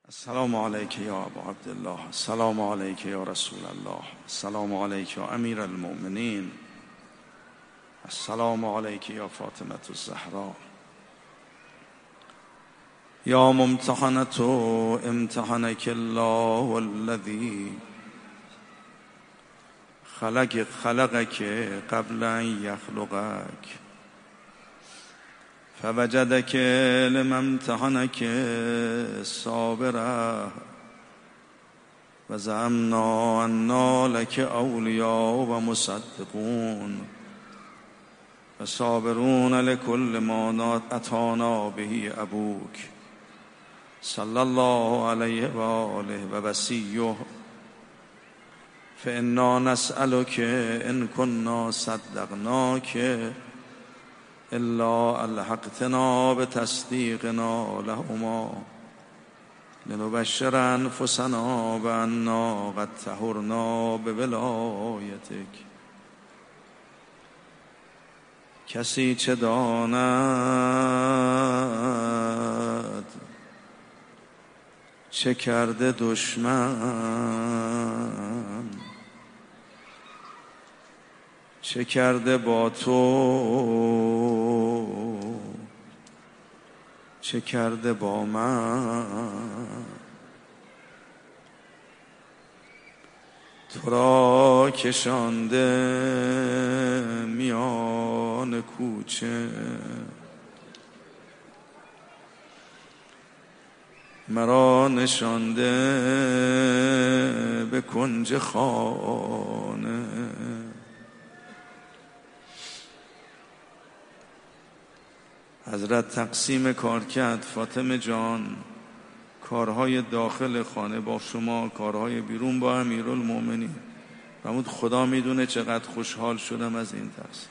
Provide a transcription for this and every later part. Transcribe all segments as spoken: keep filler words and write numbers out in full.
السلام علیک یا ابا عبدالله، السلام علیک یا رسول الله، السلام علیک یا امیر المؤمنین، السلام علیک یا فاطمة الزهرا، یا ممتحنة امتحنک الله والذی خلق خلقک قبل ان یخلقک فوجدک لما امتحنک صابرا و زعمنا انا لک اولیاء و مصدقون و صابرون لكل ما اتانا به ابوک صلی الله علیه و آله و وصیه فانا نسألک ان كنا صدقناک الا الحقتنا بتصدیقنا لهما لنبشر انفسنا بأننا قد طهرنا بولایتک. کسی چه داند چه کرده دشمن، چه کرده با تو، چه کرده با من، تو را کشانده میان کوچه، مرا نشانده به کنج خانه. حضرت تقسیم کار کرد. فاطمه جان کارهای داخل خانه با شما، کارهای بیرون با امیرالمومنین. فرمود خدا میدونه چقدر خوشحال شدم از این تقسیم.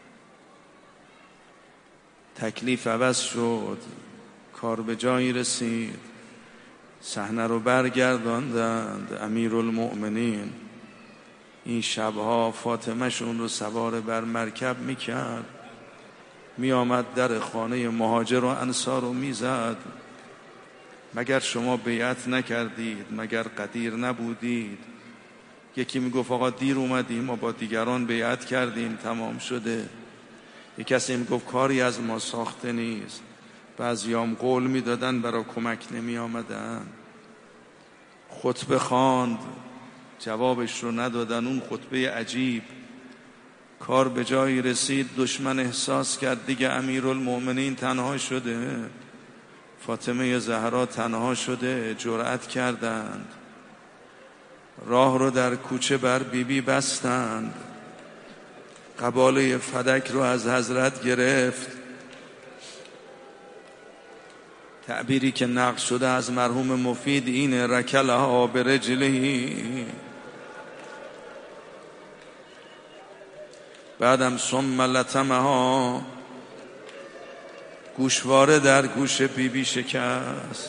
تکلیف عوض شد، کار به جایی رسید، صحنه رو برگرداندند. امیرالمومنین این شبها فاطمه شون رو سوار بر مرکب میکرد، می آمد در خانه مهاجر و انصار رو می زد. مگر شما بیعت نکردید؟ مگر قدیر نبودید؟ یکی می گفت آقا دیر اومدیم، ما با دیگران بیعت کردیم تمام شده. یک کسی می گفت کاری از ما ساخته نیست. بعضیام قول می دادن برای کمک نمی آمدن. خطبه خواند، جوابش رو ندادن. اون خطبه عجیب. کار به جایی رسید، دشمن احساس کرد دیگه امیرالمومنین تنها شده، فاطمه زهرا تنها شده. جرأت کردند، راه رو در کوچه بر بیبی بی بستند، قباله فدک رو از حضرت گرفت. تعبیری که نقل شده از مرحوم مفید اینه: رکلها برجلهی. بعدم ثم لطمها، گوشواره در گوش بیبی بی شکست.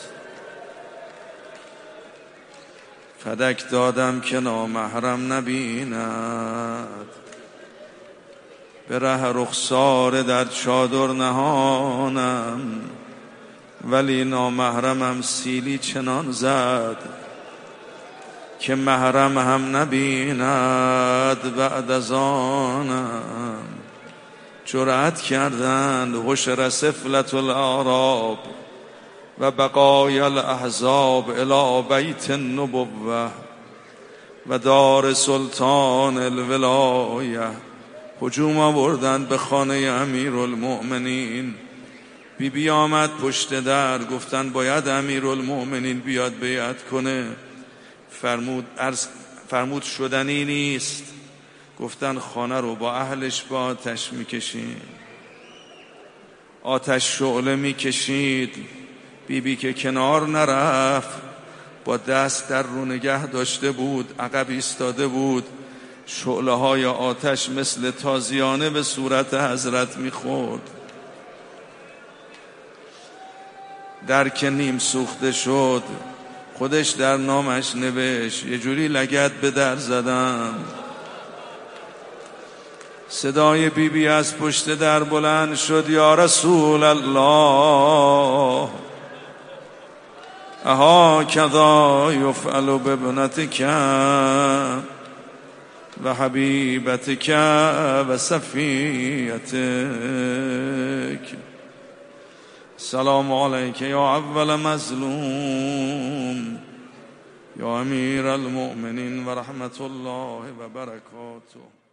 فدک دادم که نامحرم نبیند، به ره رخسار در چادر نهانم، ولی نامحرمم سیلی چنان زد که محرم هم نبیند بعد از آنم. جرأت کردند. حشر سفلة الاعراب و بقای الاحزاب الی بیت النبوة و دار سلطان الولایه. هجوم آوردند به خانه امیرالمؤمنین. بی بی آمد پشت در، گفتن باید امیرالمؤمنین بیاد بیعت کنه. فرمود عرض فرمود شدنی نیست. گفتن خانه رو با اهلش با آتش میکشید. آتش شعله میکشید. بی بی که کنار نرفت، با دست در رو نگه داشته بود، عقب ایستاده بود. شعله های آتش مثل تازیانه به صورت حضرت میخورد. در که نیم سوخته شد، خودش در نامش نوشت یه جوری لگد به در زدم. صدای بیبی بی از پشت در بلند شد: یا رسول الله، اهاکذا یفعل بابنتک و حبیبتک و صفیتک. سلام علیک یا اول مظلوم یا امیر المؤمنین و رحمت الله و برکاته.